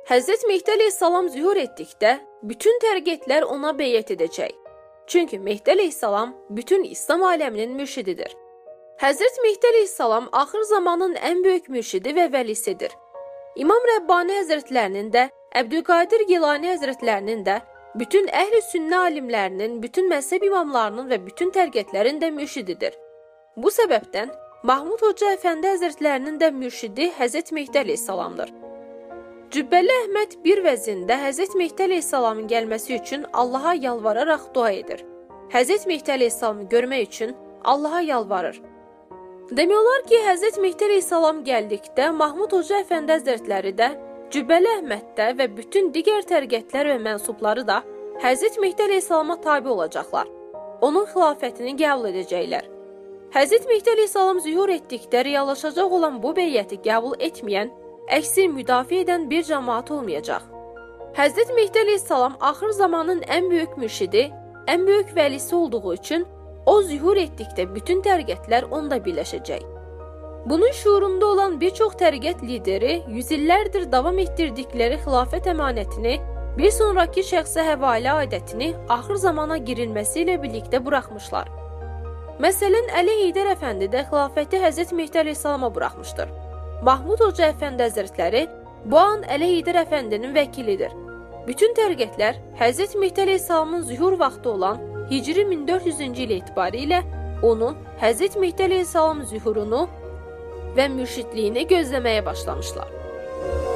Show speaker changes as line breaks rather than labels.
Həzrət Mehdi əleyhissalam zühur etdikdə bütün tərəqqətlər ona beyət edəcək. Çünki Mehdi əleyhissalam bütün İslam aləminin mürşididir. Həzrət Mehdi əleyhissalam axır zamanın ən böyük mürşidi və vəlisidir. İmam Rəbbani həzrətlərinin də, Əbdülqadir Gilani həzrətlərinin də, bütün əhl-i sünnə alimlərinin, bütün məzhəb imamlarının və bütün tərəqqətlərin də mürşididir. Bu səbəbdən Mahmud Hoca Əfəndi həzrətlərinin də mürşidi Həzrət Mehdi əleyhissalamdır. Cübbəli Əhməd bir vəzində Həzrət Mehdi əleyhissalamın gəlməsi üçün Allaha yalvararaq dua edir. Həzrət Mehdi əleyhissalamı görmək üçün Allaha yalvarır. Demək olar ki, Həzrət Mehdi əleyhissalam gəldikdə Mahmud Hoca Əfəndi həzrətləri də, Cübbəli Əhməd də və bütün digər tərəqqətlər və mənsubları da Həzrət Mehdi əleyhissalama tabi olacaqlar. Onun xilafətini qəbul edəcəklər. Həzrət Mehdi əleyhissalam zühur etdikdə reallaşacaq olan bu beyyəti qəbul etməyən, əksi müdafiə edən bir cəmaat olmayacaq. Həzrət Mehdi əleyhissalam axır zamanın ən böyük mürşidi, ən böyük vəlisi olduğu üçün o zühur etdikdə bütün tərəqqətlər onda birləşəcək. Bunun şuurunda olan bir çox tərəqqət lideri yüzillərdir davam etdirdikləri xilafət əmanətini, bir sonraki şəxsə həvalə adətini axır zamana girilməsi ilə birlikdə buraxmışlar. Məsələn, Əli Heydər Əfəndi də xilafəti Həzrət Mehdi əleyhissalama buraxmışdır. Mahmud Hoca Əfəndi həzrətləri bu an Əli Heydər Əfəndinin vəkilidir. Bütün tərəqqətlər Həzrət Mehdi əleyhissalamın zühur vaxtı olan Hicri 1400-cü il etibarilə onun Həzrət Mehdi əleyhissalam zühurunu və mürşidliyini gözləməyə başlamışlar.